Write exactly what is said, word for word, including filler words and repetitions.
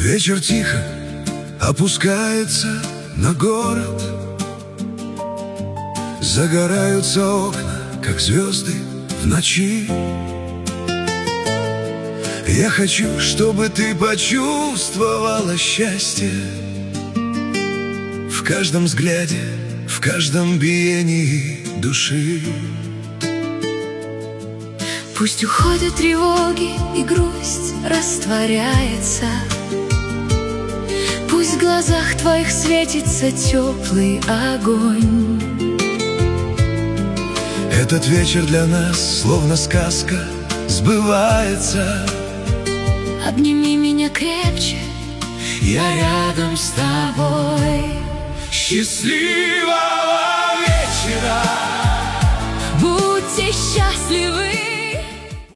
Вечер тихо опускается на город. Загораются окна, как звезды в ночи. Я хочу, чтобы ты почувствовала счастье в каждом взгляде, в каждом биении души. Пусть уходят тревоги и грусть растворяется. Пусть в глазах твоих светится теплый огонь. Этот вечер для нас, словно сказка, сбывается. Обними меня крепче, я рядом с тобой. Счастливого вечера! Будьте счастливы!